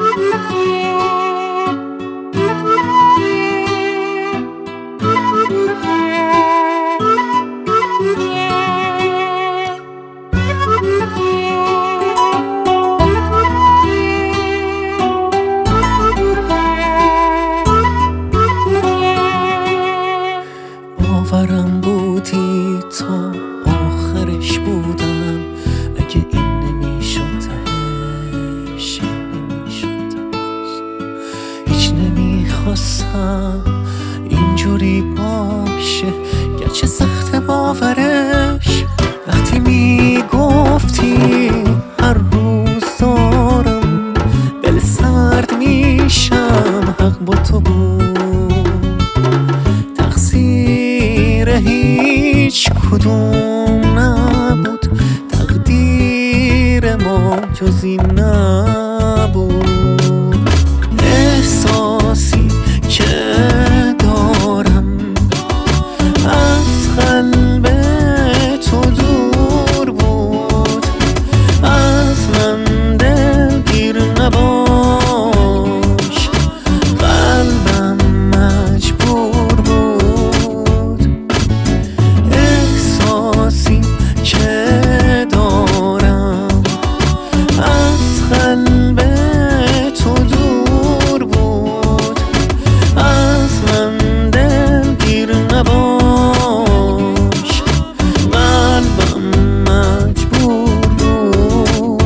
باورم بودی تا آخرش بودم، اگه این نمیشد تهش، این نمیشد تهش. هیچ نمیخواستم اینجوری باشه، گرچه سخت باورش. وقتی میگفتی هر روز دارم دل سرد میشم، حق با تو بود، تقصیر هیچ کدوم نبود، تقدیر ما جز این نبود. احساسی که دارم از قلب تو دور بود، از من دلگیر نباش، قلبم مجبور بود. احساسی که دارم از قلب تو دور بود، از من دلگیر نباش، قلبم مجبور بود.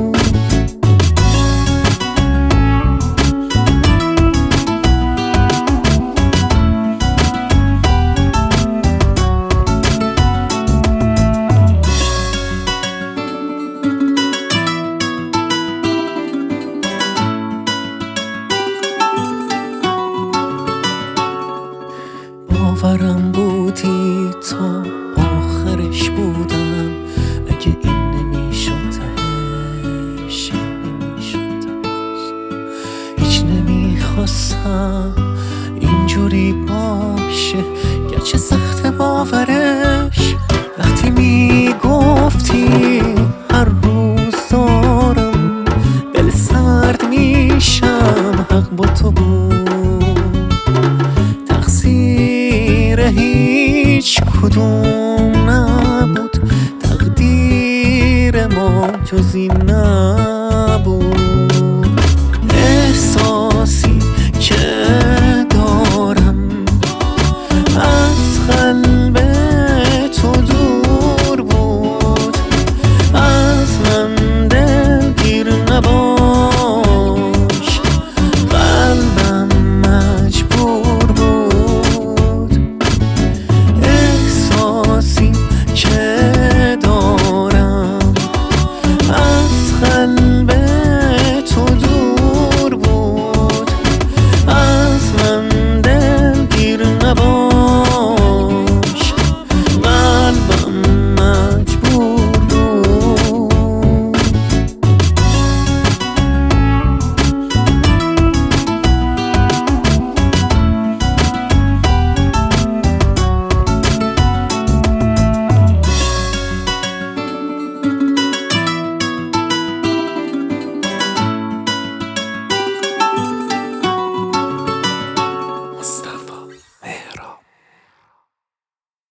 باورم بودی تا آخرش بودم، اگه این نمیشد تهش، این نمیشد تهش. هیچ نمیخواستم اینجوری باشه، گرچه سخت باورش. وقتی میگفتی هر روز دارم دل سرد میشم، حق با تو بود، تقصیر هیچ کدوم نبود، تقدیر ما جز این نبود.